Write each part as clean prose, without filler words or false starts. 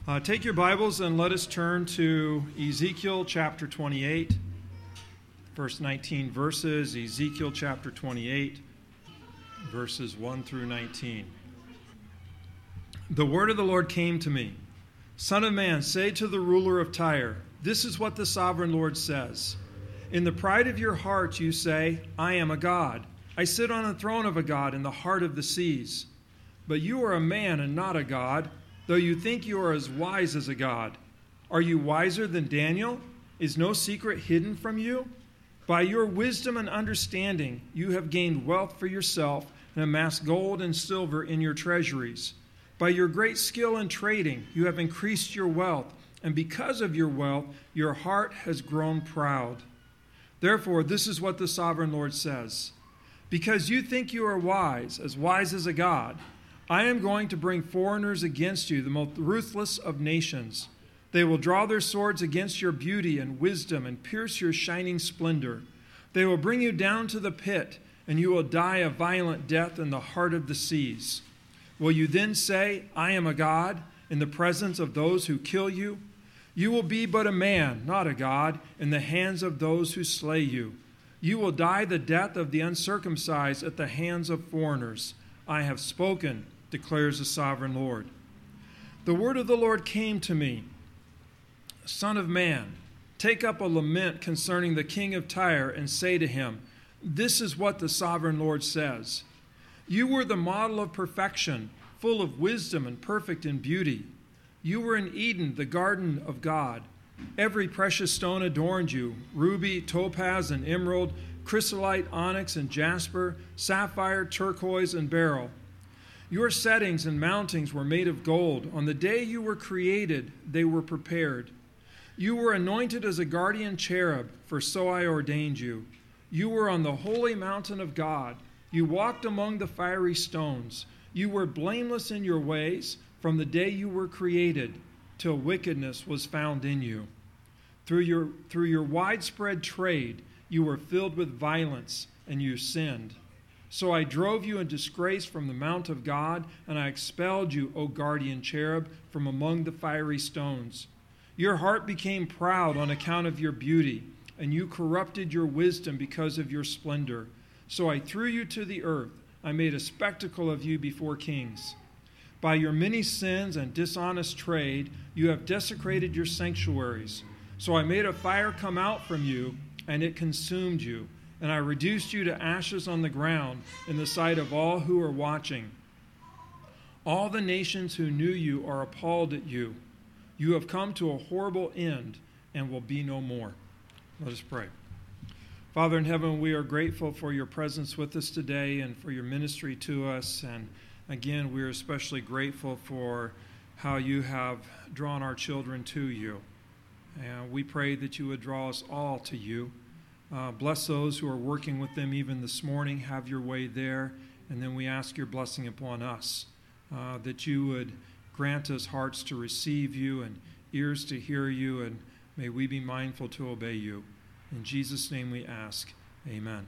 Take your Bibles and let us turn to Ezekiel chapter 28, first 19 verses. Ezekiel chapter 28, verses 1 through 19. The word of the Lord came to me. Son of man, say to the ruler of Tyre, this is what the sovereign Lord says. In the pride of your heart you say, I am a god. I sit on the throne of a god in the heart of the seas. But you are a man and not a god, though you think you are as wise as a god. Are you wiser than Daniel? Is no secret hidden from you? By your wisdom and understanding you have gained wealth for yourself and amassed gold and silver in your treasuries. By your great skill in trading you have increased your wealth, and because of your wealth your heart has grown proud. Therefore, this is what the sovereign Lord says. Because you think you are wise as a god, I am going to bring foreigners against you, the most ruthless of nations. They will draw their swords against your beauty and wisdom and pierce your shining splendor. They will bring you down to the pit, and you will die a violent death in the heart of the seas. Will you then say, I am a god, in the presence of those who kill you? You will be but a man, not a god, in the hands of those who slay you. You will die the death of the uncircumcised at the hands of foreigners. I have spoken, declares the sovereign Lord. The word of the Lord came to me. Son of man, take up a lament concerning the king of Tyre and say to him, this is what the sovereign Lord says. You were the model of perfection, full of wisdom and perfect in beauty. You were in Eden, the garden of God. Every precious stone adorned you, ruby, topaz, and emerald, chrysolite, onyx, and jasper, sapphire, turquoise, and beryl. Your settings and mountings were made of gold. On the day you were created, they were prepared. You were anointed as a guardian cherub, for so I ordained you. You were on the holy mountain of God. You walked among the fiery stones. You were blameless in your ways from the day you were created, till wickedness was found in you. Through your widespread trade, you were filled with violence, and you sinned. So I drove you in disgrace from the mount of God, and I expelled you, O guardian cherub, from among the fiery stones. Your heart became proud on account of your beauty, and you corrupted your wisdom because of your splendor. So I threw you to the earth. I made a spectacle of you before kings. By your many sins and dishonest trade, you have desecrated your sanctuaries. So I made a fire come out from you, and it consumed you. And I reduced you to ashes on the ground in the sight of all who are watching. All the nations who knew you are appalled at you. You have come to a horrible end and will be no more. Let us pray. Father in heaven, we are grateful for your presence with us today and for your ministry to us. And again, we are especially grateful for how you have drawn our children to you. And we pray that you would draw us all to you. Bless those who are working with them even this morning. Have your way there. And then we ask your blessing upon us, that you would grant us hearts to receive you and ears to hear you, and may we be mindful to obey you. In Jesus' name we ask. Amen.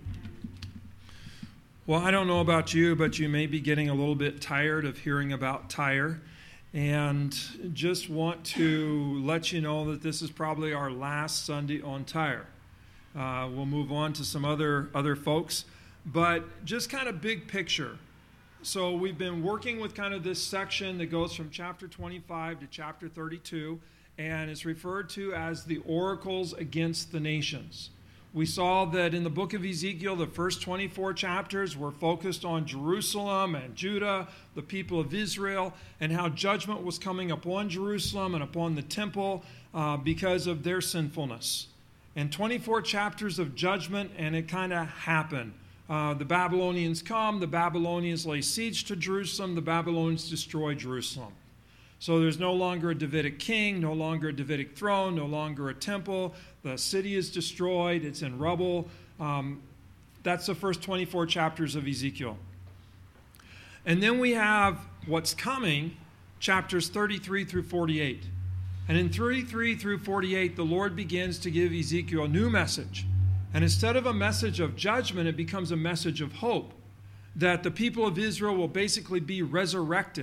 Well, I don't know about you, but you may be getting a little bit tired of hearing about Tyre. And just want to let you know that this is probably our last Sunday on Tyre. We'll move on to some other folks, but just kind of big picture. So we've been working with kind of this section that goes from chapter 25 to chapter 32, and it's referred to as the oracles against the nations. We saw that in the book of Ezekiel, the first 24 chapters were focused on Jerusalem and Judah, the people of Israel, and how judgment was coming upon Jerusalem and upon the temple because of their sinfulness. And 24 chapters of judgment, and it kind of happened. The Babylonians come, the Babylonians lay siege to Jerusalem, the Babylonians destroy Jerusalem. So there's no longer a Davidic king, no longer a Davidic throne, no longer a temple. The city is destroyed, it's in rubble. That's the first 24 chapters of Ezekiel. And then we have what's coming, chapters 33 through 48. And in 33 through 48, the Lord begins to give Ezekiel a new message. And instead of a message of judgment, it becomes a message of hope, that the people of Israel will basically be resurrected.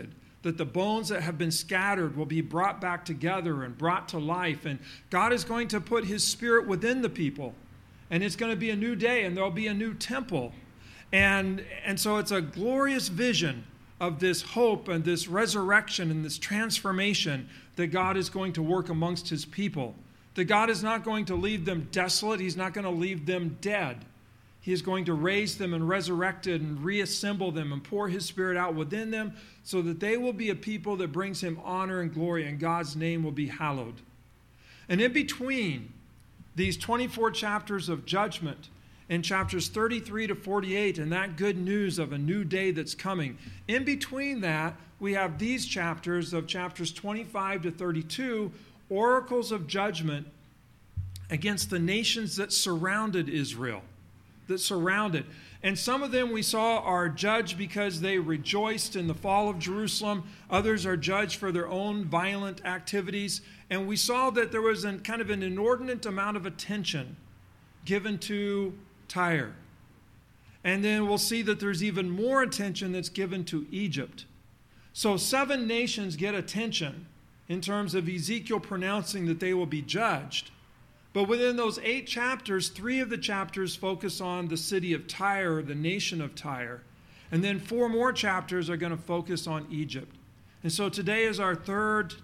that the bones that have been scattered will be brought back together and brought to life. And God is going to put his Spirit within the people. And it's going to be a new day, and there'll be a new temple. And so it's a glorious vision of this hope and this resurrection and this transformation that God is going to work amongst his people. That God is not going to leave them desolate. He's not going to leave them dead. He is going to raise them and resurrect it and reassemble them and pour his Spirit out within them so that they will be a people that brings him honor and glory, and God's name will be hallowed. And in between these 24 chapters of judgment, in chapters 33 to 48, and that good news of a new day that's coming, in between that, we have these chapters of chapters 25 to 32, oracles of judgment against the nations that surrounded Israel. And some of them we saw are judged because they rejoiced in the fall of Jerusalem. Others are judged for their own violent activities. And we saw that there was kind of an inordinate amount of attention given to Tyre. And then we'll see that there's even more attention that's given to Egypt. So 7 nations get attention in terms of Ezekiel pronouncing that they will be judged. But within those 8 chapters, 3 of the chapters focus on the city of Tyre, or the nation of Tyre. And then 4 more chapters are going to focus on Egypt. And so today is our third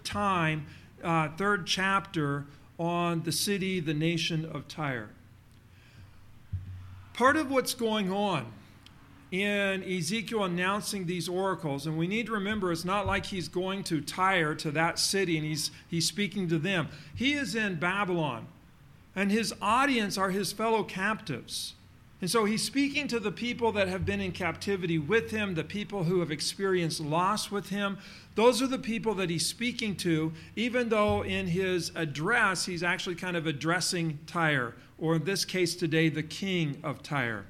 chapter on the city, the nation of Tyre. Part of what's going on in Ezekiel announcing these oracles, and we need to remember it's not like he's going to Tyre, to that city, and he's speaking to them. He is in Babylon. And his audience are his fellow captives. And so he's speaking to the people that have been in captivity with him, the people who have experienced loss with him. Those are the people that he's speaking to, even though in his address, he's actually kind of addressing Tyre, or in this case today, the king of Tyre.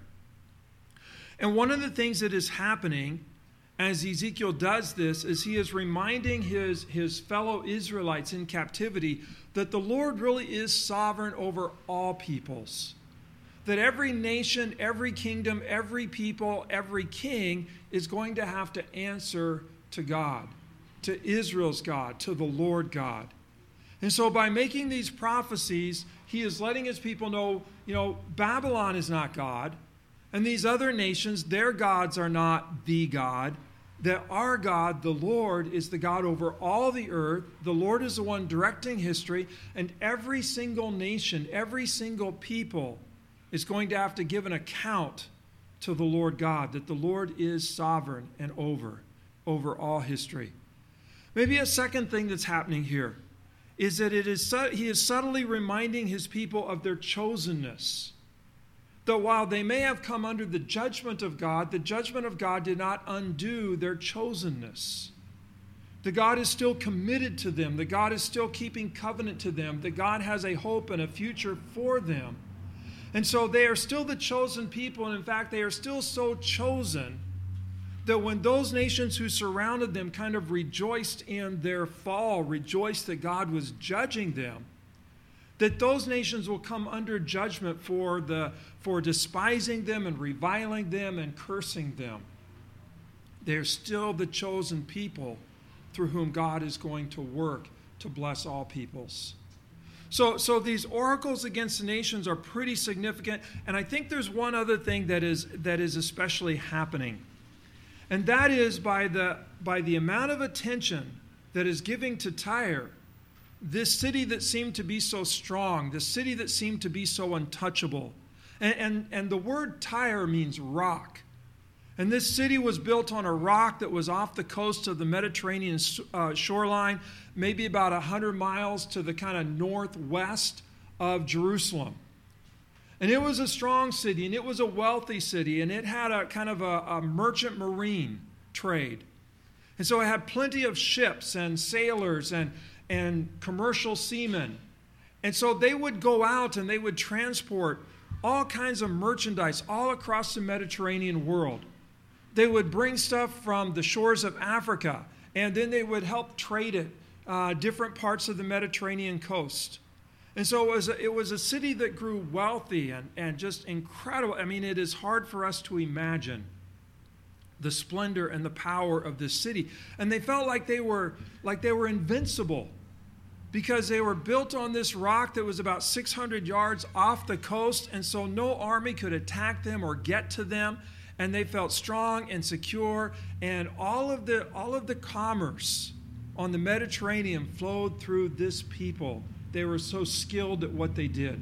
And one of the things that is happening as Ezekiel does this is he is reminding his fellow Israelites in captivity that the Lord really is sovereign over all peoples. That every nation, every kingdom, every people, every king is going to have to answer to God, to Israel's God, to the Lord God. And so by making these prophecies, he is letting his people know, Babylon is not God, and these other nations, their gods are not the God. That our God, the Lord, is the God over all the earth. The Lord is the one directing history, and every single nation, every single people is going to have to give an account to the Lord God, that the Lord is sovereign and over all history. Maybe a second thing that's happening here is that he is subtly reminding his people of their chosenness. That while they may have come under the judgment of God did not undo their chosenness. That God is still committed to them. That God is still keeping covenant to them. That God has a hope and a future for them. And so they are still the chosen people. And in fact, they are still so chosen that when those nations who surrounded them kind of rejoiced in their fall, rejoiced that God was judging them, that those nations will come under judgment for despising them and reviling them and cursing them. They're still the chosen people through whom God is going to work to bless all peoples. So these oracles against the nations are pretty significant, and I think there's one other thing that is especially happening. And that is by the amount of attention that is giving to Tyre, this city that seemed to be so strong, this city that seemed to be so untouchable. And the word Tyre means rock. And this city was built on a rock that was off the coast of the Mediterranean shoreline, maybe about 100 miles to the kind of northwest of Jerusalem. And it was a strong city, and it was a wealthy city, and it had a kind of a merchant marine trade. And so it had plenty of ships and sailors and commercial seamen. And so they would go out and they would transport all kinds of merchandise all across the Mediterranean world. They would bring stuff from the shores of Africa, and then they would help trade it different parts of the Mediterranean coast. And so it was a city that grew wealthy and just incredible. I mean, it is hard for us to imagine the splendor and the power of this city. And they felt like they were invincible, because they were built on this rock that was about 600 yards off the coast, and so no army could attack them or get to them, and they felt strong and secure, and all of the commerce on the Mediterranean flowed through this people. They were so skilled at what they did.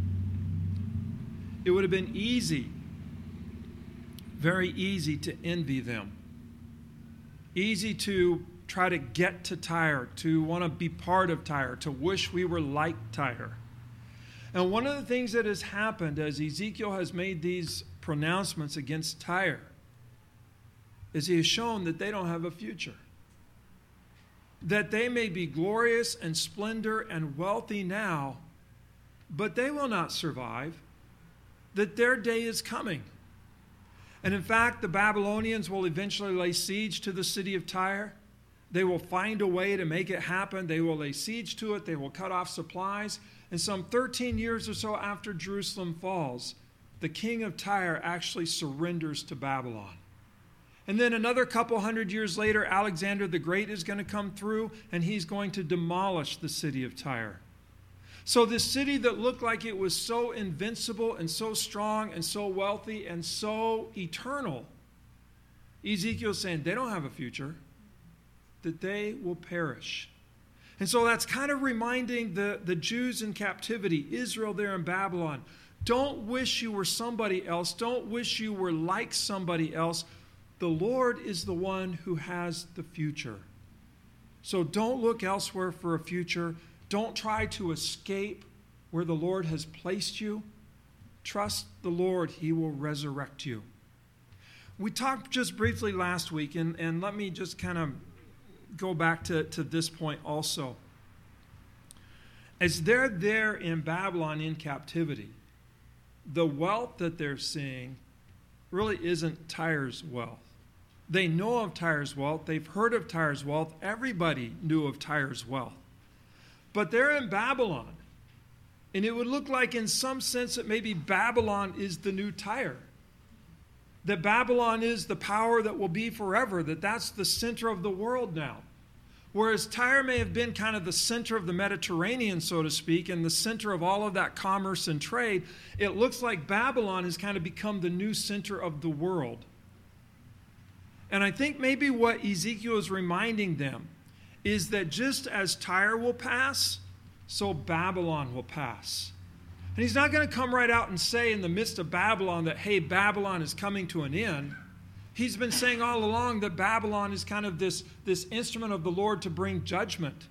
It would have been easy, very easy, to envy them. Easy to try to get to Tyre, to want to be part of Tyre, to wish we were like Tyre. And one of the things that has happened as Ezekiel has made these pronouncements against Tyre is he has shown that they don't have a future. That they may be glorious and splendor and wealthy now, but they will not survive. That their day is coming. And in fact, the Babylonians will eventually lay siege to the city of Tyre. They will find a way to make it happen. They will lay siege to it. They will cut off supplies. And some 13 years or so after Jerusalem falls, the king of Tyre actually surrenders to Babylon. And then another couple hundred years later, Alexander the Great is going to come through, and he's going to demolish the city of Tyre. So this city that looked like it was so invincible and so strong and so wealthy and so eternal, Ezekiel's saying they don't have a future, that they will perish. And so that's kind of reminding the Jews in captivity, Israel there in Babylon, don't wish you were somebody else. Don't wish you were like somebody else. The Lord is the one who has the future. So don't look elsewhere for a future. Don't try to escape where the Lord has placed you. Trust the Lord. He will resurrect you. We talked just briefly last week, and let me just kind of go back to this point also. As they're there in Babylon in captivity, the wealth that they're seeing really isn't Tyre's wealth. They know of Tyre's wealth. They've heard of Tyre's wealth. Everybody knew of Tyre's wealth. But they're in Babylon. And it would look like in some sense that maybe Babylon is the new Tyre. That Babylon is the power that will be forever, that that's the center of the world now. Whereas Tyre may have been kind of the center of the Mediterranean, so to speak, and the center of all of that commerce and trade, it looks like Babylon has kind of become the new center of the world. And I think maybe what Ezekiel is reminding them is that just as Tyre will pass, so Babylon will pass. And he's not going to come right out and say in the midst of Babylon that, hey, Babylon is coming to an end. He's been saying all along that Babylon is kind of this instrument of the Lord to bring judgment.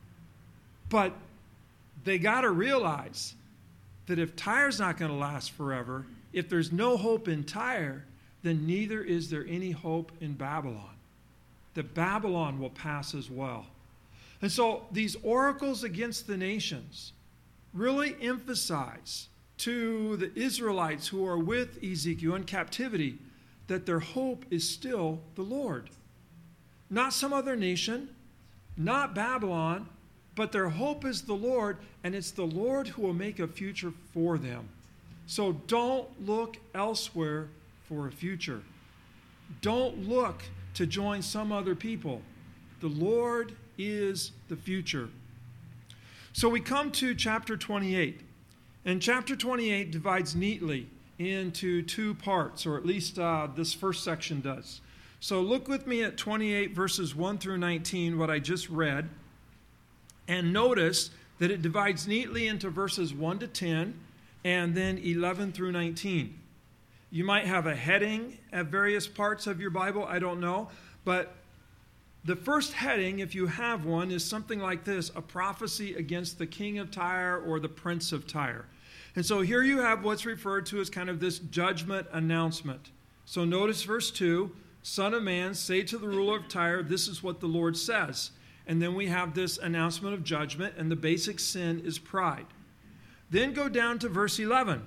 But they got to realize that if Tyre's not going to last forever, if there's no hope in Tyre, then neither is there any hope in Babylon. That Babylon will pass as well. And so these oracles against the nations really emphasize to the Israelites who are with Ezekiel in captivity that their hope is still the Lord. Not some other nation, not Babylon, but their hope is the Lord, and it's the Lord who will make a future for them. So don't look elsewhere for a future. Don't look to join some other people. The Lord is the future. So we come to chapter 28. And chapter 28 divides neatly into two parts, or at least this first section does. So look with me at 28 verses 1 through 19, what I just read, and notice that it divides neatly into verses 1 to 10 and then 11 through 19. You might have a heading at various parts of your Bible, I don't know, but the first heading, if you have one, is something like this: a prophecy against the king of Tyre or the prince of Tyre. And so here you have what's referred to as kind of this judgment announcement. So notice verse 2, Son of man, say to the ruler of Tyre, this is what the Lord says. And then we have this announcement of judgment, and the basic sin is pride. Then go down to verse 11.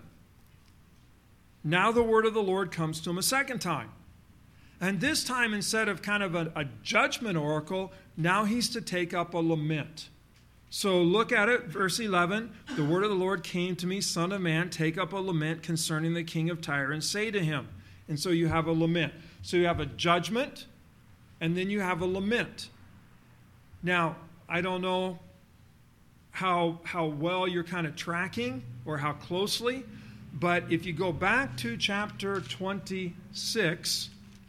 Now the word of the Lord comes to him a second time. And this time, instead of kind of a judgment oracle, now he's to take up a lament. So look at it, verse 11. The word of the Lord came to me, Son of man, take up a lament concerning the king of Tyre and say to him. And so you have a lament. So you have a judgment, and then you have a lament. Now, I don't know how well you're kind of tracking or how closely, but if you go back to chapter 26,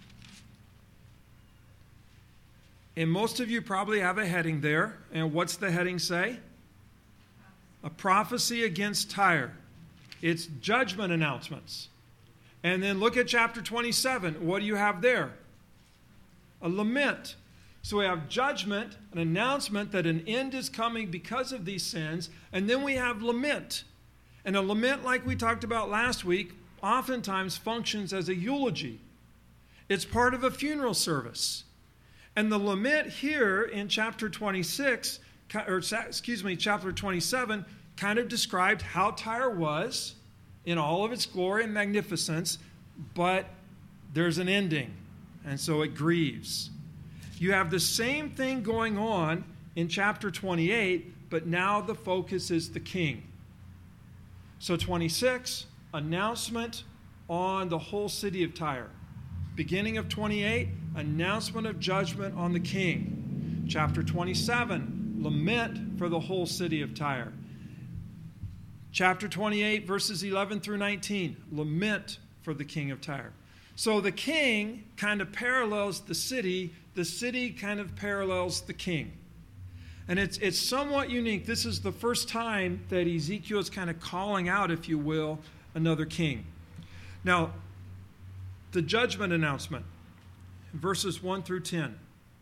and most of you probably have a heading there, and what's the heading say? A prophecy against Tyre. It's judgment announcements. And then look at chapter 27. What do you have there? A lament. So we have judgment, an announcement that an end is coming because of these sins, and then we have lament. And a lament, like we talked about last week, oftentimes functions as a eulogy. It's part of a funeral service. And the lament here in chapter 26, chapter 27, kind of described how Tyre was in all of its glory and magnificence, but there's an ending, and so it grieves. You have the same thing going on in chapter 28, but now the focus is the king. So 26, announcement on the whole city of Tyre. Beginning of 28, announcement of judgment on the king. Chapter 27, lament for the whole city of Tyre. Chapter 28, verses 11 through 19, lament for the king of Tyre. So the king kind of parallels the city kind of parallels the king. And it's somewhat unique. This is the first time that Ezekiel is kind of calling out, if you will, another king. Now, the judgment announcement, verses 1 through 10.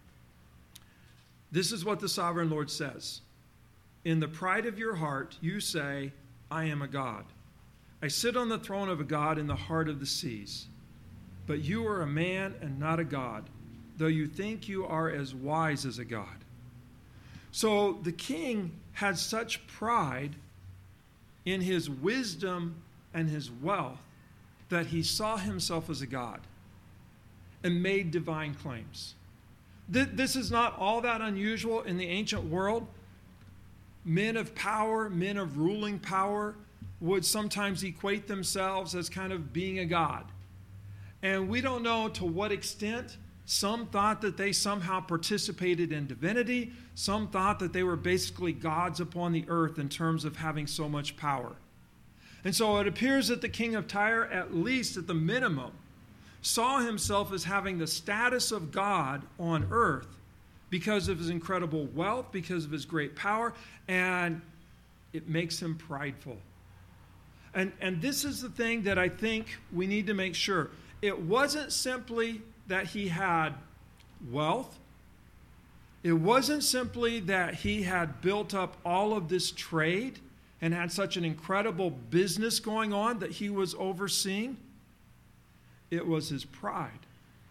This is what the sovereign Lord says. In the pride of your heart, you say, I am a God. I sit on the throne of a God in the heart of the seas. But you are a man and not a God, though you think you are as wise as a God. So the king had such pride in his wisdom and his wealth that he saw himself as a god and made divine claims. This is not all that unusual in the ancient world. Men of power, men of ruling power, would sometimes equate themselves as kind of being a god. And we don't know to what extent. Some thought that they somehow participated in divinity. Some thought that they were basically gods upon the earth in terms of having so much power. And so it appears that the king of Tyre, at least at the minimum, saw himself as having the status of God on earth because of his incredible wealth, because of his great power, and it makes him prideful. And this is the thing that I think we need to make sure. It wasn't simply that he had wealth. It wasn't simply that he had built up all of this trade and had such an incredible business going on that he was overseeing. It was his pride.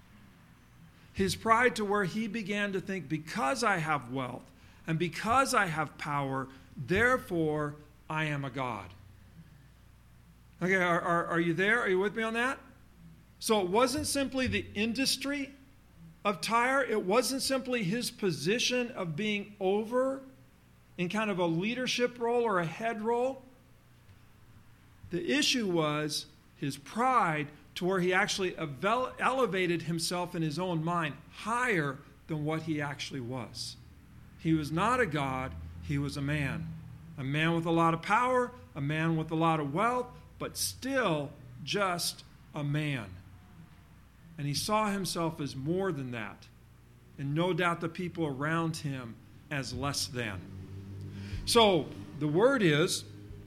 His pride to where he began to think, because I have wealth and because I have power, therefore I am a god. Okay, are you there? Are you with me on that? So it wasn't simply the industry of Tyre. It wasn't simply his position of being over in kind of a leadership role or a head role. The issue was his pride to where he actually elevated himself in his own mind higher than what he actually was. He was not a god, he was a man. A man with a lot of power, a man with a lot of wealth, but still just a man. And he saw himself as more than that. And no doubt the people around him as less than. So the word is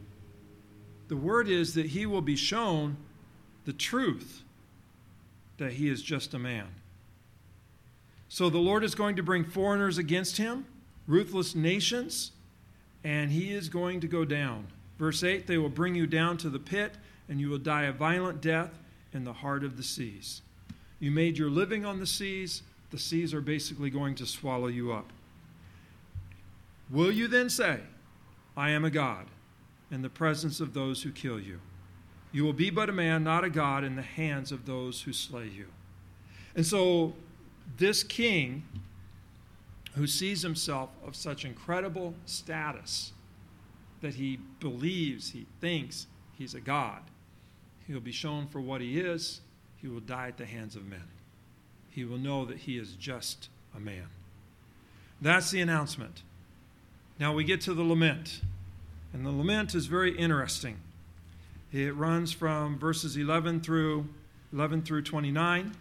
that he will be shown the truth that he is just a man. So the Lord is going to bring foreigners against him, ruthless nations, and he is going to go down. Verse 8, they will bring you down to the pit, and you will die a violent death in the heart of the seas. You made your living on the seas are basically going to swallow you up. Will you then say, I am a god, in the presence of those who kill you? You will be but a man, not a god, in the hands of those who slay you. And so this king, who sees himself of such incredible status that he believes, he thinks he's a god, he'll be shown for what he is. He will die at the hands of men. he will know that he is just a man. That's the announcement. Now we get to the lament. And the lament is very interesting. It runs from verses 11 through 29.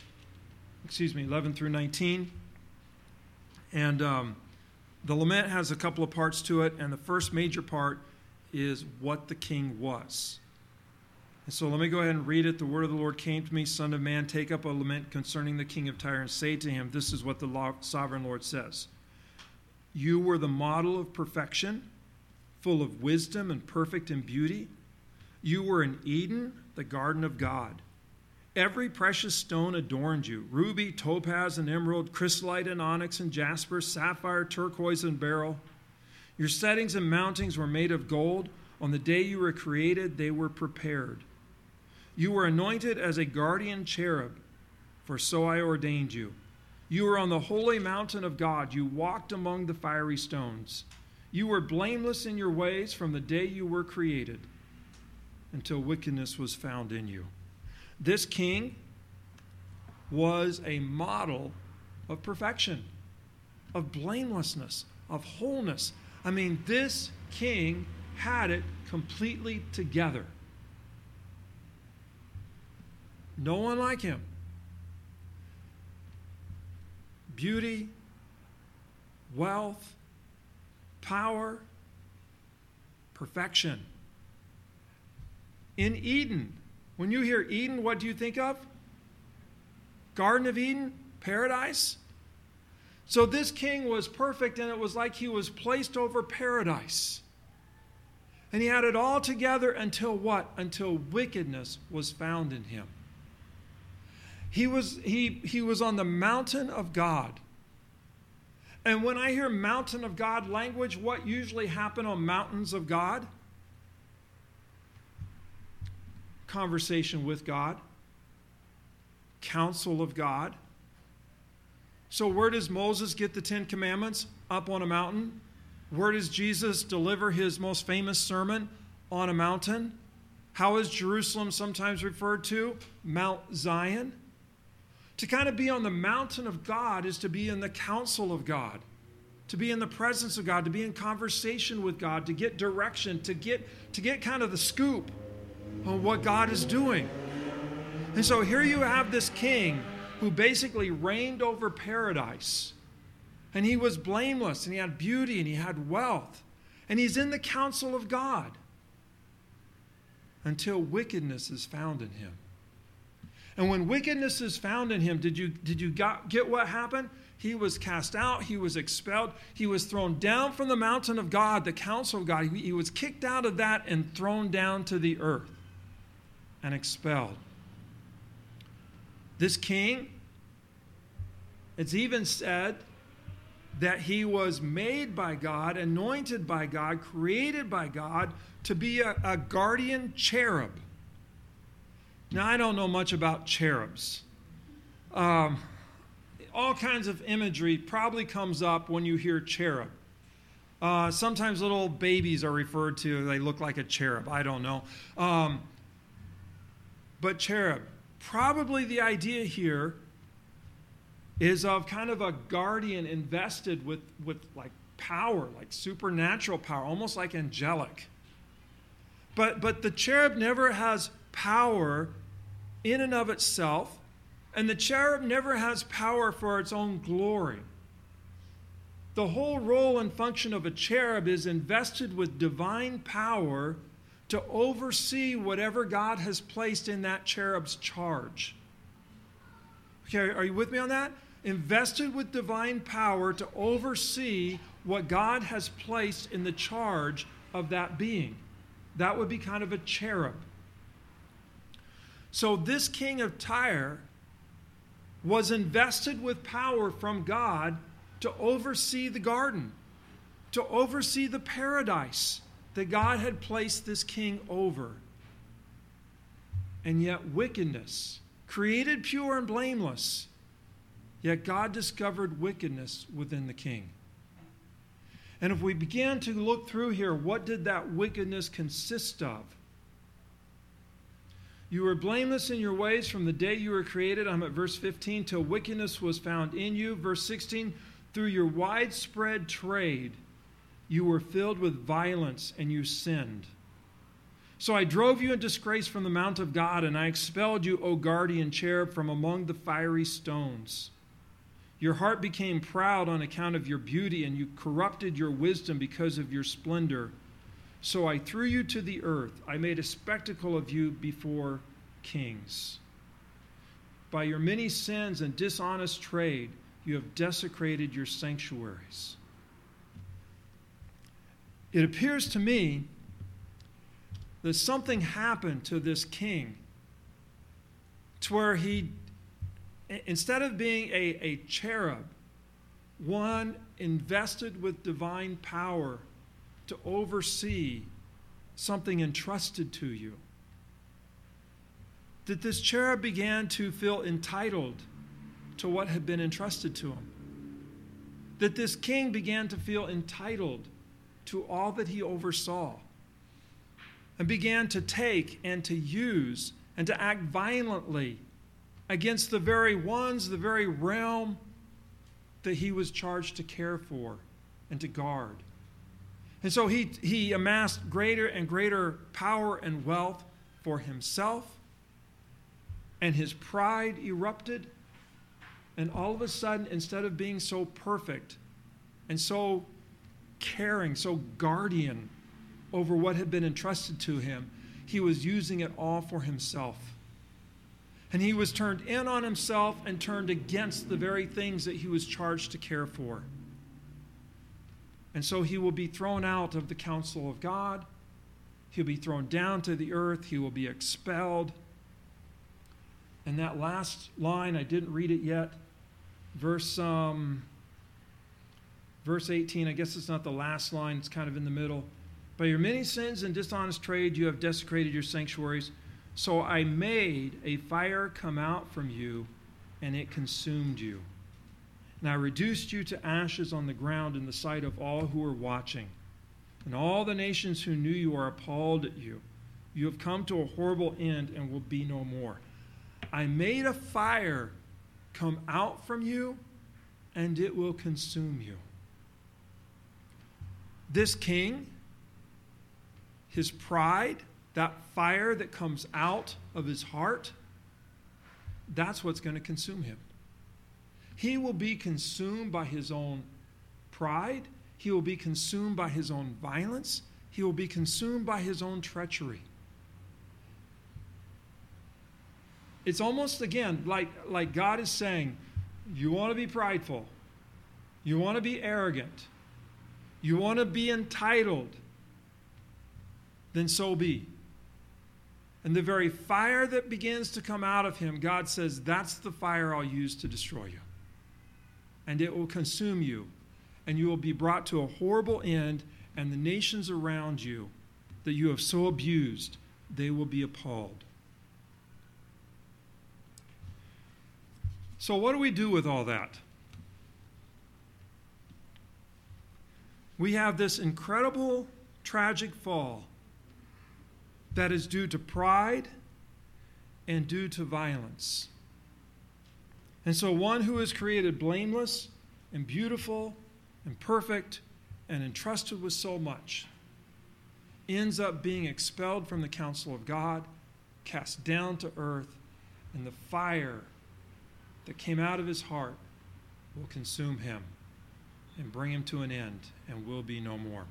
11 through 19. And the lament has a couple of parts to it, and the first major part is what the king was. And so let me go ahead and read it. The word of the Lord came to me, Son of man, take up a lament concerning the king of Tyre, and say to him, this is what the sovereign Lord says. You were the model of perfection, full of wisdom and perfect in beauty. You were in Eden, the garden of God. Every precious stone adorned you, ruby, topaz, and emerald, chrysolite, and onyx, and jasper, sapphire, turquoise, and beryl. Your settings and mountings were made of gold. On the day you were created, they were prepared. You were anointed as a guardian cherub, for so I ordained you. You were on the holy mountain of God. You walked among the fiery stones. You were blameless in your ways from the day you were created until wickedness was found in you. This king was a model of perfection, of blamelessness, of wholeness. I mean, this king had it completely together. No one like him. Beauty, wealth, power, perfection. In Eden, when you hear Eden, what do you think of? Garden of Eden, paradise. So this king was perfect, and it was like he was placed over paradise. And he had it all together until what? Until wickedness was found in him. He was on the mountain of God. And when I hear mountain of God language, what usually happens on mountains of God? Conversation with God, counsel of God. So where does Moses get the 10 Commandments? Up on a mountain. Where does Jesus deliver his most famous sermon? On a mountain. How is Jerusalem sometimes referred to? Mount Zion. To kind of be on the mountain of God is to be in the counsel of God, to be in the presence of God, to be in conversation with God, to get direction, to get kind of the scoop on what God is doing. And so here you have this king who basically reigned over paradise. And he was blameless, and he had beauty, and he had wealth. And he's in the counsel of God until wickedness is found in him. And when wickedness is found in him, did you get what happened? He was cast out. He was expelled. He was thrown down from the mountain of God, the counsel of God. He was kicked out of that and thrown down to the earth and expelled. This king, it's even said that he was made by God, anointed by God, created by God to be a guardian cherub. Now, I don't know much about cherubs. All kinds of imagery probably comes up when you hear cherub. Sometimes little babies are referred to. They look like a cherub. I don't know. But cherub, probably the idea here is of kind of a guardian invested with like power, like supernatural power, almost like angelic. But the cherub never has power in and of itself, and the cherub never has power for its own glory. The whole role and function of a cherub is invested with divine power to oversee whatever God has placed in that cherub's charge. Okay, are you with me on that? Invested with divine power to oversee what God has placed in the charge of that being. That would be kind of a cherub. So this king of Tyre was invested with power from God to oversee the garden, to oversee the paradise that God had placed this king over. And yet wickedness, created pure and blameless, yet God discovered wickedness within the king. And if we begin to look through here, what did that wickedness consist of? You were blameless in your ways from the day you were created. I'm at verse 15. Till wickedness was found in you. Verse 16. Through your widespread trade, you were filled with violence and you sinned. So I drove you in disgrace from the mount of God, and I expelled you, O guardian cherub, from among the fiery stones. Your heart became proud on account of your beauty, and you corrupted your wisdom because of your splendor. So I threw you to the earth. I made a spectacle of you before kings. By your many sins and dishonest trade, you have desecrated your sanctuaries. It appears to me that something happened to this king to where he, instead of being a cherub, one invested with divine power to oversee something entrusted to you, that this cherub began to feel entitled to what had been entrusted to him. That this king began to feel entitled to all that he oversaw, and began to take and to use and to act violently against the very ones, the very realm that he was charged to care for and to guard. And so he amassed greater and greater power and wealth for himself, and his pride erupted. And all of a sudden, instead of being so perfect and so caring, so guardian over what had been entrusted to him, he was using it all for himself. And he was turned in on himself and turned against the very things that he was charged to care for. And so he will be thrown out of the counsel of God. He'll be thrown down to the earth. He will be expelled. And that last line, I didn't read it yet. Verse 18, I guess it's not the last line, it's kind of in the middle. By your many sins and dishonest trade, you have desecrated your sanctuaries. So I made a fire come out from you, and it consumed you. And I reduced you to ashes on the ground in the sight of all who were watching. And all the nations who knew you are appalled at you. You have come to a horrible end and will be no more. I made a fire come out from you, and it will consume you. This king, his pride, that fire that comes out of his heart, that's what's going to consume him. He will be consumed by his own pride. He will be consumed by his own violence. He will be consumed by his own treachery. It's almost, again, like God is saying, you want to be prideful. You want to be arrogant. You want to be entitled. Then so be. And the very fire that begins to come out of him, God says, that's the fire I'll use to destroy you. And it will consume you. And you will be brought to a horrible end, and the nations around you that you have so abused, they will be appalled. So what do we do with all that? We have this incredible, tragic fall that is due to pride and due to violence. And so one who is created blameless and beautiful and perfect and entrusted with so much ends up being expelled from the counsel of God, cast down to earth, and the fire that came out of his heart will consume him and bring him to an end and will be no more.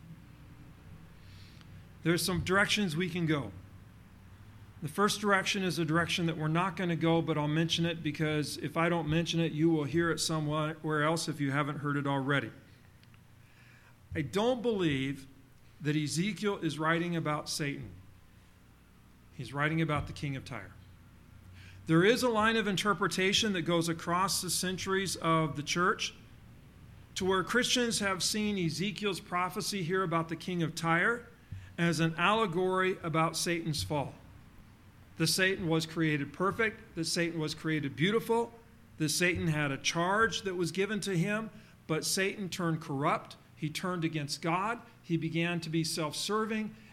There's some directions we can go. The first direction is a direction that we're not going to go, but I'll mention it because if I don't mention it, you will hear it somewhere else if you haven't heard it already. I don't believe that Ezekiel is writing about Satan. He's writing about the king of Tyre. There is a line of interpretation that goes across the centuries of the church to where Christians have seen Ezekiel's prophecy here about the king of Tyre as an allegory about Satan's fall. That Satan was created perfect, that Satan was created beautiful, that Satan had a charge that was given to him, but Satan turned corrupt. He turned against God. He began to be self-serving,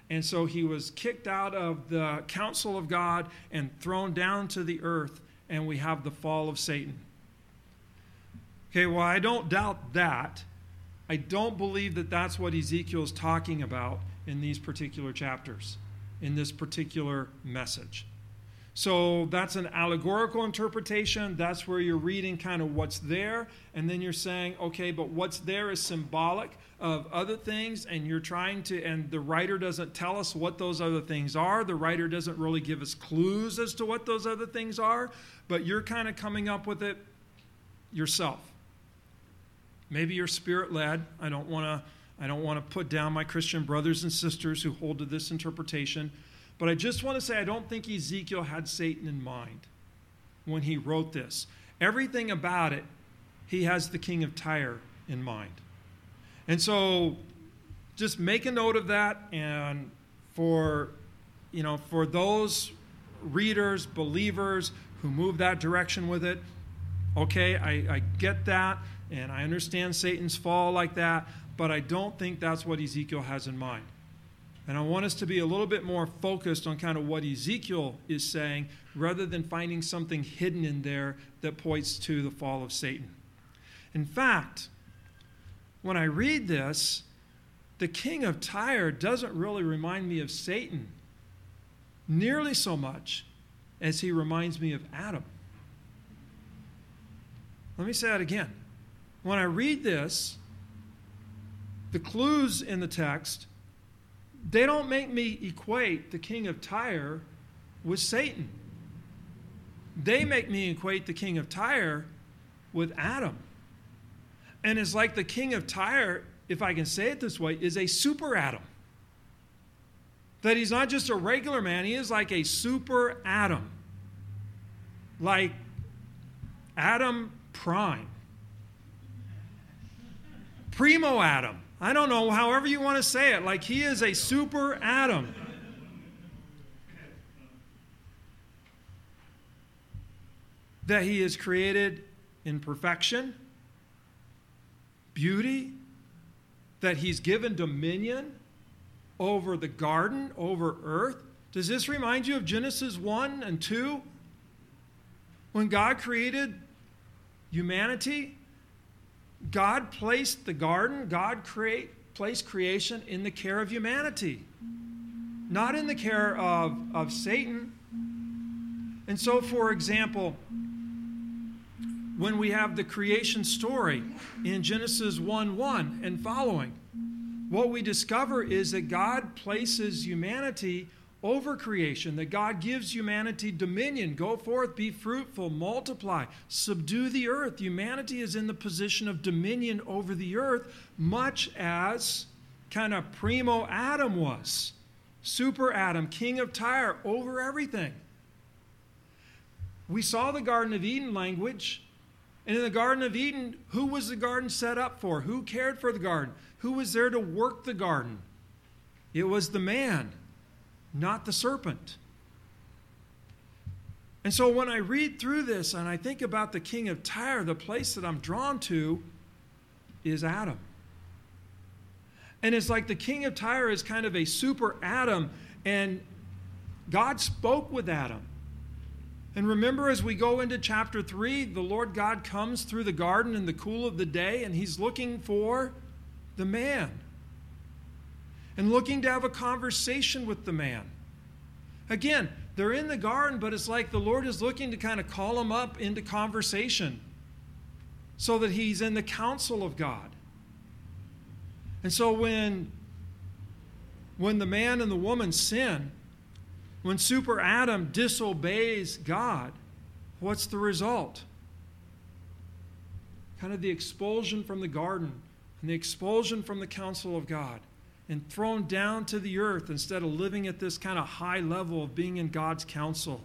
And so he was kicked out of the counsel of God and thrown down to the earth, and we have the fall of Satan. Okay, well, I don't doubt that. I don't believe that that's what Ezekiel is talking about in these particular chapters, in this particular message. So that's an allegorical interpretation. That's where you're reading kind of what's there, and then you're saying, okay, but what's there is symbolic of other things, and you're trying to, and the writer doesn't tell us what those other things are. The writer doesn't really give us clues as to what those other things are, but you're kind of coming up with it yourself. Maybe you're spirit-led. I don't want to put down my Christian brothers and sisters who hold to this interpretation. But I just want to say I don't think Ezekiel had Satan in mind when he wrote this. Everything about it, he has the king of Tyre in mind. And so just make a note of that. And for those readers, believers who move that direction with it, okay, I get that. And I understand Satan's fall like that. But I don't think that's what Ezekiel has in mind. And I want us to be a little bit more focused on kind of what Ezekiel is saying rather than finding something hidden in there that points to the fall of Satan. In fact, when I read this, the king of Tyre doesn't really remind me of Satan nearly so much as he reminds me of Adam. Let me say that again. When I read this, the clues in the text, they don't make me equate the king of Tyre with Satan. They make me equate the king of Tyre with Adam. And it's like the king of Tyre, if I can say it this way, is a super Adam. That he's not just a regular man, he is like a super Adam. Like Adam Prime. Primo Adam. I don't know, however you want to say it. Like he is a super Adam. That he is created in perfection, beauty, that he's given dominion over the garden, over earth. Does this remind you of Genesis 1 and 2? When God created humanity, God placed the garden, placed creation in the care of humanity, not in the care of Satan. And so, for example, when we have the creation story in Genesis 1:1 and following, what we discover is that God places humanity over creation, that God gives humanity dominion. Go forth, be fruitful, multiply, subdue the earth. Humanity is in the position of dominion over the earth, much as kind of primo Adam was. Super Adam, king of Tyre, over everything. We saw the Garden of Eden language. And in the Garden of Eden, who was the garden set up for? Who cared for the garden? Who was there to work the garden? It was the man, not the serpent. And so when I read through this and I think about the king of Tyre, the place that I'm drawn to is Adam. And it's like the king of Tyre is kind of a super Adam, and God spoke with Adam. And remember, as we go into chapter 3, the Lord God comes through the garden in the cool of the day, and he's looking for the man and looking to have a conversation with the man. Again, they're in the garden, but it's like the Lord is looking to kind of call him up into conversation so that he's in the counsel of God. And so when the man and the woman sin, when super Adam disobeys God, what's the result? Kind of the expulsion from the garden and the expulsion from the counsel of God, and thrown down to the earth instead of living at this kind of high level of being in God's counsel.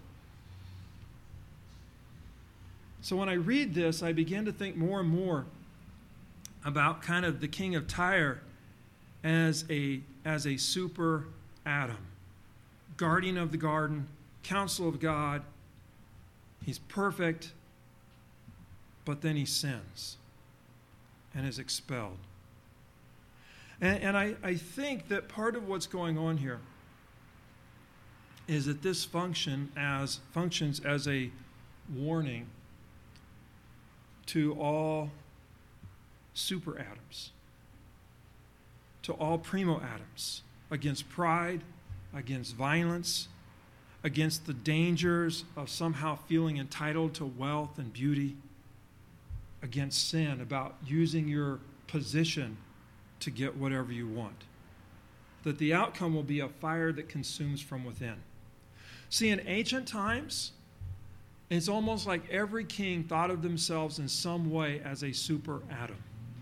So when I read this, I begin to think more and more about kind of the king of Tyre as a super Adam. Guardian of the garden, counsel of God. He's perfect, but then he sins and is expelled. And I think that part of what's going on here is that this functions as a warning to all super atoms, to all primo atoms, against pride, against violence, against the dangers of somehow feeling entitled to wealth and beauty, against sin, about using your position to get whatever you want. That the outcome will be a fire that consumes from within. See, in ancient times, it's almost like every king thought of themselves in some way as a super atom.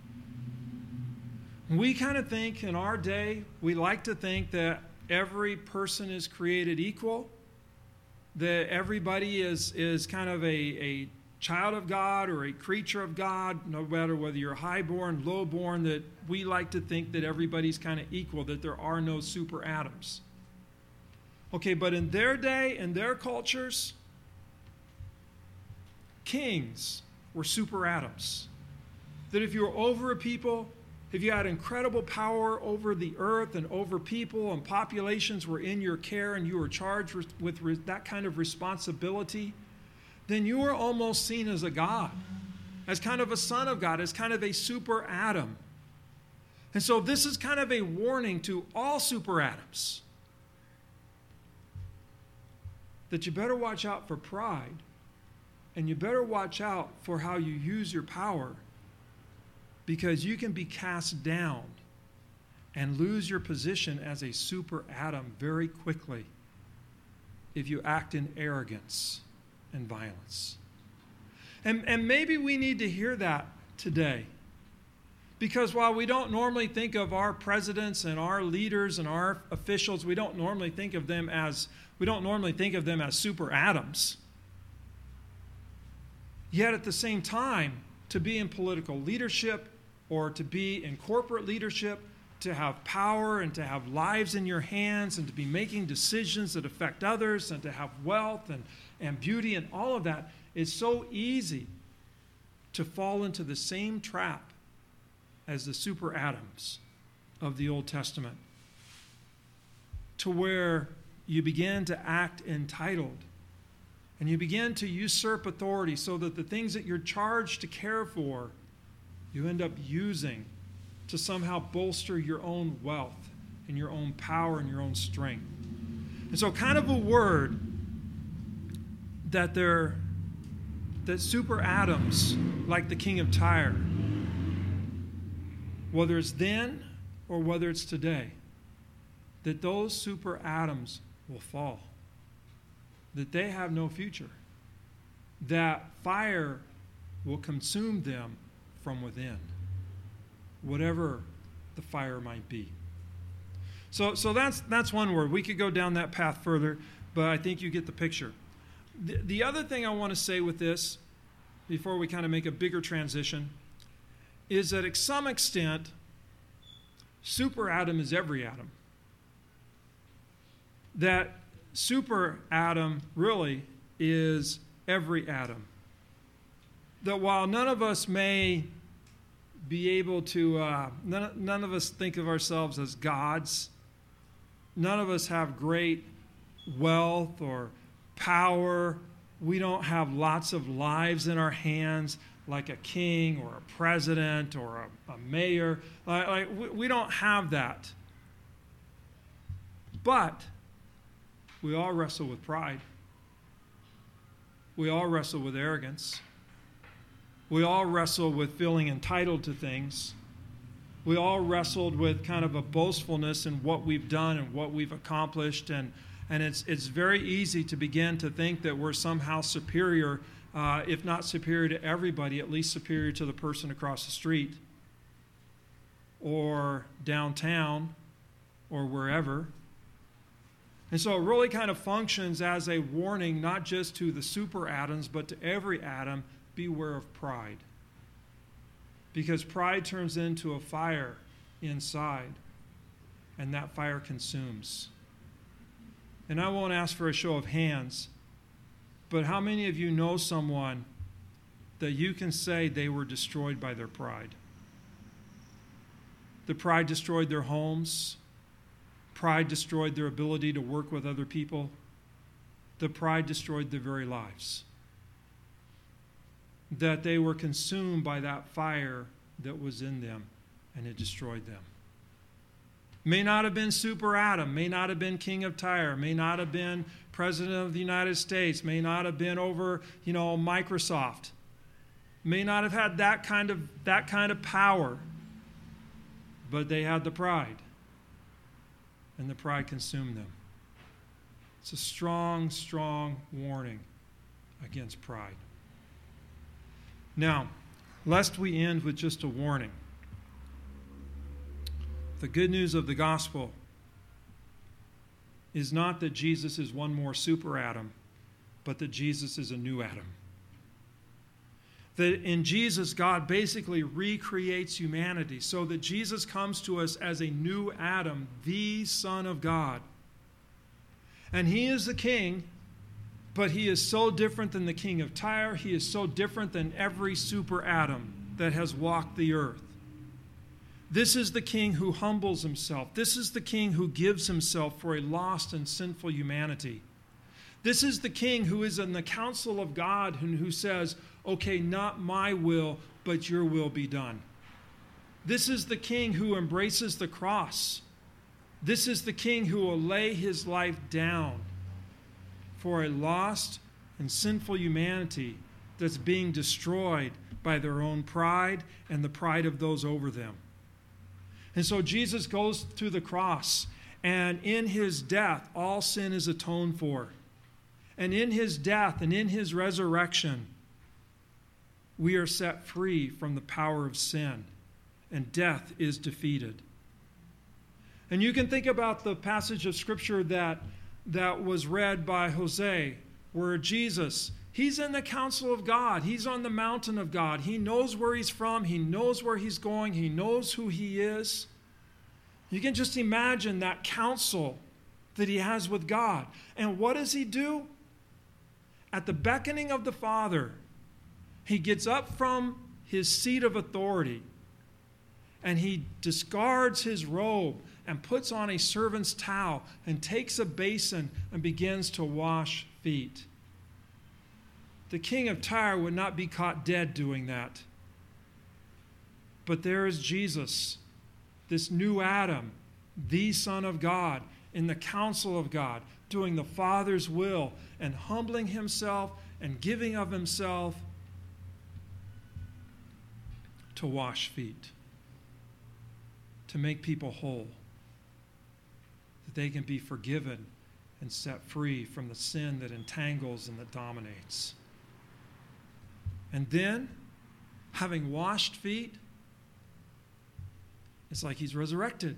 We kind of think in our day, we like to think that every person is created equal, that everybody is kind of a child of God or a creature of God, no matter whether you're highborn, lowborn, that we like to think that everybody's kind of equal, that there are no super atoms. Okay, but in their day, in their cultures, kings were super atoms. That if you were over a people, if you had incredible power over the earth and over people, and populations were in your care and you were charged with that kind of responsibility, then you were almost seen as a god, as kind of a son of God, as kind of a super atom. And so this is kind of a warning to all super atoms that you better watch out for pride, and you better watch out for how you use your power, because you can be cast down and lose your position as a super atom very quickly if you act in arrogance and violence. And maybe we need to hear that today. Because while we don't normally think of our presidents and our leaders and our officials, we don't normally think of them as super atoms. Yet at the same time, to be in political leadership or to be in corporate leadership, to have power and to have lives in your hands and to be making decisions that affect others and to have wealth and beauty and all of that, it's so easy to fall into the same trap as the super atoms of the Old Testament, to where you begin to act entitled and you begin to usurp authority so that the things that you're charged to care for, you end up using to somehow bolster your own wealth and your own power and your own strength. And so kind of a word that super atoms, like the king of Tyre, whether it's then or whether it's today, that those super atoms will fall, that they have no future, that fire will consume them from within, whatever the fire might be. So that's one word. We could go down that path further, but I think you get the picture. The other thing I want to say with this, before we kind of make a bigger transition, is that to some extent, super atom is every atom. That super atom really is every atom. That while none of us may be able to, none of us think of ourselves as gods, none of us have great wealth or power, we don't have lots of lives in our hands like a king or a president or a mayor. We don't have that. But we all wrestle with pride. We all wrestle with arrogance. We all wrestle with feeling entitled to things. We all wrestled with kind of a boastfulness in what we've done and what we've accomplished. And it's very easy to begin to think that we're somehow superior, if not superior to everybody, at least superior to the person across the street or downtown or wherever. And so it really kind of functions as a warning, not just to the super atoms, but to every atom, beware of pride. Because pride turns into a fire inside, and that fire consumes. And I won't ask for a show of hands, but how many of you know someone that you can say they were destroyed by their pride? The pride destroyed their homes. Pride destroyed their ability to work with other people. the pride destroyed their very lives. That they were consumed by that fire that was in them, and it destroyed them. May not have been Super Adam, may not have been king of Tyre, may not have been president of the United States, may not have been over, Microsoft, may not have had that kind of power, but they had the pride, and the pride consumed them. It's a strong, strong warning against pride. Now, lest we end with just a warning, the good news of the gospel is not that Jesus is one more super Adam, but that Jesus is a new Adam. That in Jesus, God basically recreates humanity so that Jesus comes to us as a new Adam, the Son of God. And he is the king, but he is so different than the king of Tyre. He is so different than every super Adam that has walked the earth. This is the king who humbles himself. This is the king who gives himself for a lost and sinful humanity. This is the king who is in the counsel of God and who says, okay, not my will, but your will be done. This is the king who embraces the cross. This is the king who will lay his life down for a lost and sinful humanity that's being destroyed by their own pride and the pride of those over them. And so Jesus goes to the cross, and in his death, all sin is atoned for. And in his death and in his resurrection, we are set free from the power of sin, and death is defeated. And you can think about the passage of Scripture that was read by Jose, where Jesus, he's in the counsel of God. He's on the mountain of God. He knows where he's from. He knows where he's going. He knows who he is. You can just imagine that counsel that he has with God. And what does he do? At the beckoning of the Father, he gets up from his seat of authority and he discards his robe and puts on a servant's towel and takes a basin and begins to wash feet. The king of Tyre would not be caught dead doing that. But there is Jesus, this new Adam, the Son of God, in the counsel of God, doing the Father's will and humbling himself and giving of himself to wash feet, to make people whole, that they can be forgiven and set free from the sin that entangles and that dominates. And then, having washed feet, it's like he's resurrected.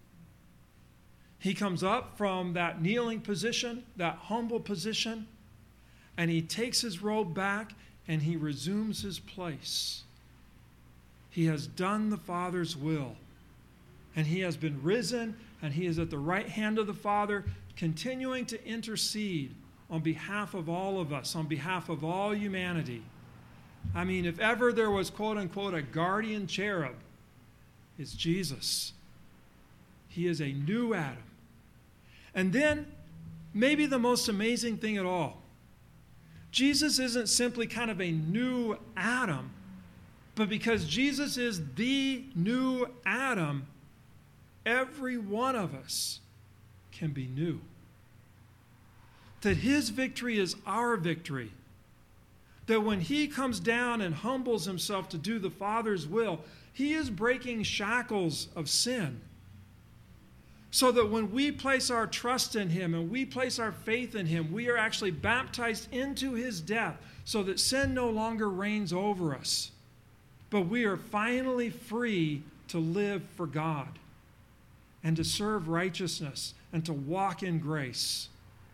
He comes up from that kneeling position, that humble position, and he takes his robe back and he resumes his place. He has done the Father's will, and he has been risen, and he is at the right hand of the Father, continuing to intercede on behalf of all of us, on behalf of all humanity. I mean, if ever there was, quote unquote, a guardian cherub, it's Jesus. He is a new Adam. And then, maybe the most amazing thing at all, Jesus isn't simply kind of a new Adam, but because Jesus is the new Adam, every one of us can be new. That his victory is our victory. That when he comes down and humbles himself to do the Father's will, he is breaking shackles of sin. So that when we place our trust in him and we place our faith in him, we are actually baptized into his death so that sin no longer reigns over us. But we are finally free to live for God and to serve righteousness and to walk in grace.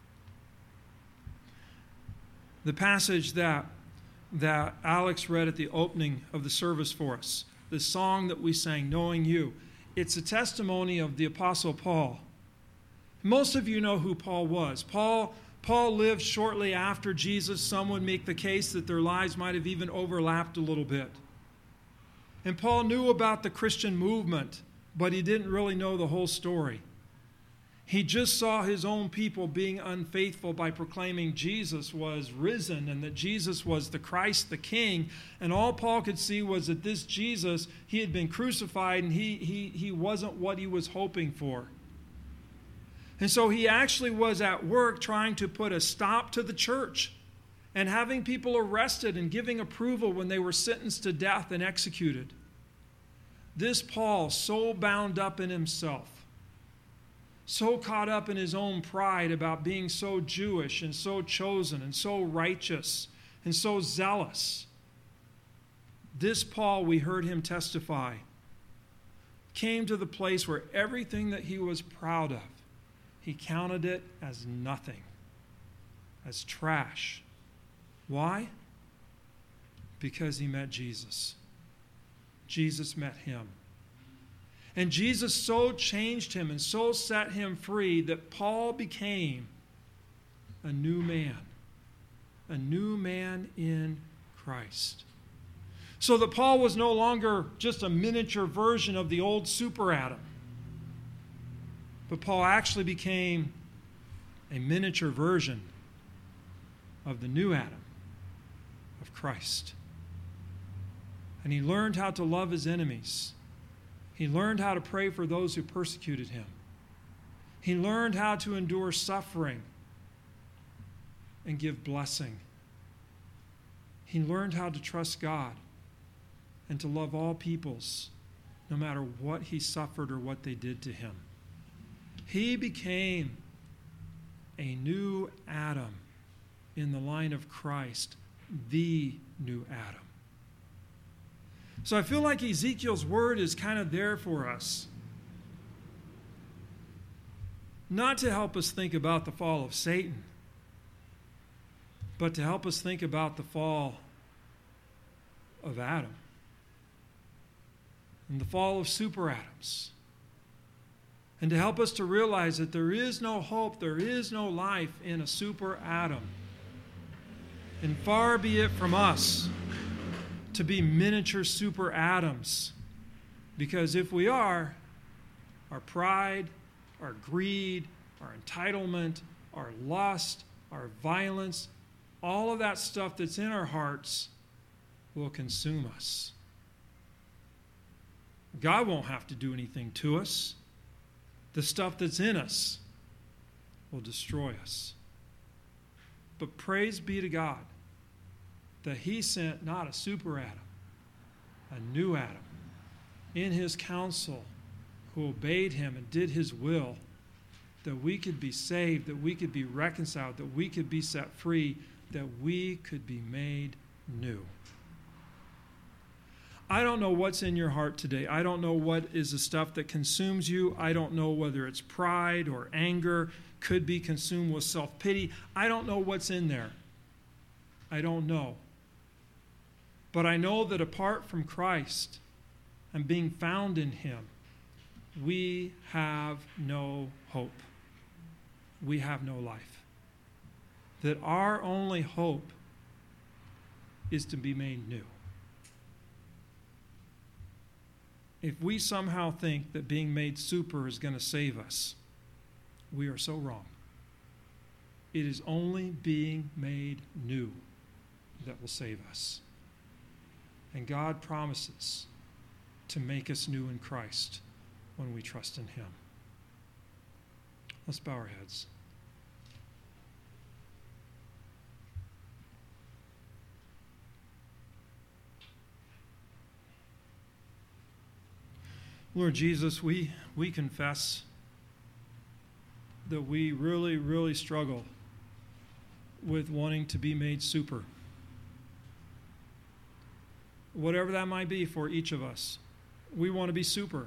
The passage that Alex read at the opening of the service for us, the song that we sang, Knowing You, it's a testimony of the Apostle Paul. Most of you know who Paul was. Paul lived shortly after Jesus. Some would make the case that their lives might have even overlapped a little bit. And Paul knew about the Christian movement, but he didn't really know the whole story. He just saw his own people being unfaithful by proclaiming Jesus was risen and that Jesus was the Christ, the King. And all Paul could see was that this Jesus, he had been crucified and he wasn't what he was hoping for. And so he actually was at work trying to put a stop to the church and having people arrested and giving approval when they were sentenced to death and executed. This Paul, so bound up in himself, so caught up in his own pride about being so Jewish and so chosen and so righteous and so zealous. This Paul, we heard him testify, came to the place where everything that he was proud of, he counted it as nothing, as trash. Why? Because he met Jesus. Jesus met him. And Jesus so changed him and so set him free that Paul became a new man in Christ. So that Paul was no longer just a miniature version of the old super Adam, but Paul actually became a miniature version of the new Adam, of Christ. And he learned how to love his enemies. He learned how to pray for those who persecuted him. He learned how to endure suffering and give blessing. He learned how to trust God and to love all peoples, no matter what he suffered or what they did to him. He became a new Adam in the line of Christ, the new Adam. So I feel like Ezekiel's word is kind of there for us. Not to help us think about the fall of Satan, but to help us think about the fall of Adam and the fall of super Adams. And to help us to realize that there is no hope, there is no life in a super Adam. And far be it from us to be miniature super Adams. Because if we are, our pride, our greed, our entitlement, our lust, our violence, all of that stuff that's in our hearts will consume us. God won't have to do anything to us. The stuff that's in us will destroy us. But praise be to God that he sent not a super Adam, a new Adam, in his counsel, who obeyed him and did his will, that we could be saved, that we could be reconciled, that we could be set free, that we could be made new. I don't know what's in your heart today. I don't know what is the stuff that consumes you. I don't know whether it's pride or anger, could be consumed with self-pity. I don't know what's in there. I don't know. But I know that apart from Christ and being found in him, we have no hope. We have no life. That our only hope is to be made new. If we somehow think that being made super is going to save us, we are so wrong. It is only being made new that will save us. And God promises to make us new in Christ when we trust in him. Let's bow our heads. Lord Jesus, we confess that we really, really struggle with wanting to be made super. Whatever that might be for each of us, we want to be super.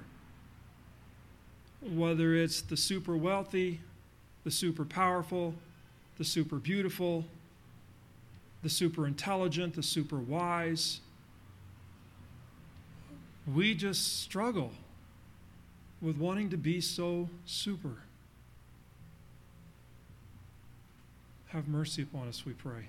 Whether it's the super wealthy, the super powerful, the super beautiful, the super intelligent, the super wise. We just struggle with wanting to be so super. Have mercy upon us, we pray.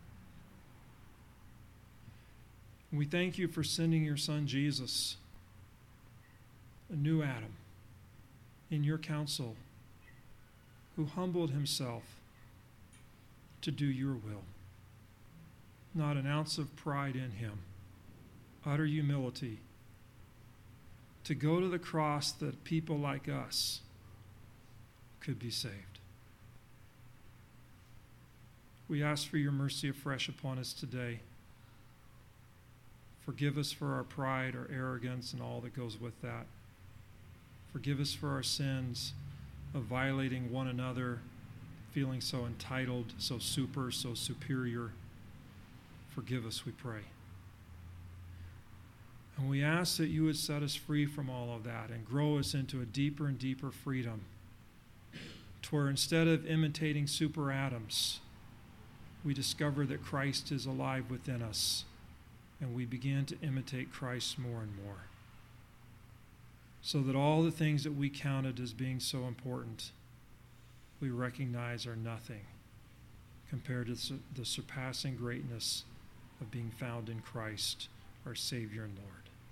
We thank you for sending your Son, Jesus, a new Adam, in your counsel, who humbled himself to do your will. Not an ounce of pride in him, utter humility, to go to the cross that people like us could be saved. We ask for your mercy afresh upon us today. Forgive us for our pride, our arrogance, and all that goes with that. Forgive us for our sins of violating one another, feeling so entitled, so super, so superior. Forgive us, we pray. And we ask that you would set us free from all of that and grow us into a deeper and deeper freedom, to where instead of imitating super Adams, we discover that Christ is alive within us, and we begin to imitate Christ more and more, so that all the things that we counted as being so important, we recognize are nothing compared to the surpassing greatness of being found in Christ, our Savior and Lord.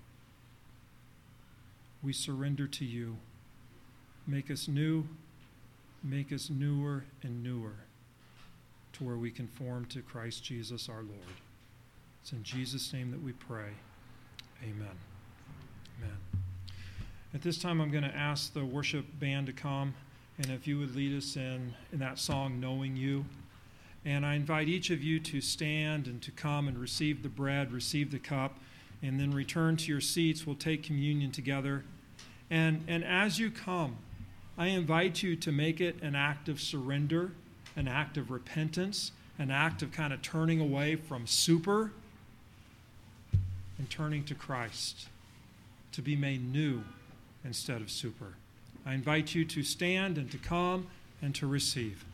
We surrender to you. Make us new, make us newer and newer, to where we conform to Christ Jesus our Lord. It's in Jesus' name that we pray. Amen. Amen. At this time, I'm going to ask the worship band to come, and if you would lead us in that song, Knowing You. And I invite each of you to stand and to come and receive the bread, receive the cup, and then return to your seats. We'll take communion together. And as you come, I invite you to make it an act of surrender, an act of repentance, an act of kind of turning away from super and turning to Christ, to be made new instead of super. I invite you to stand and to come and to receive.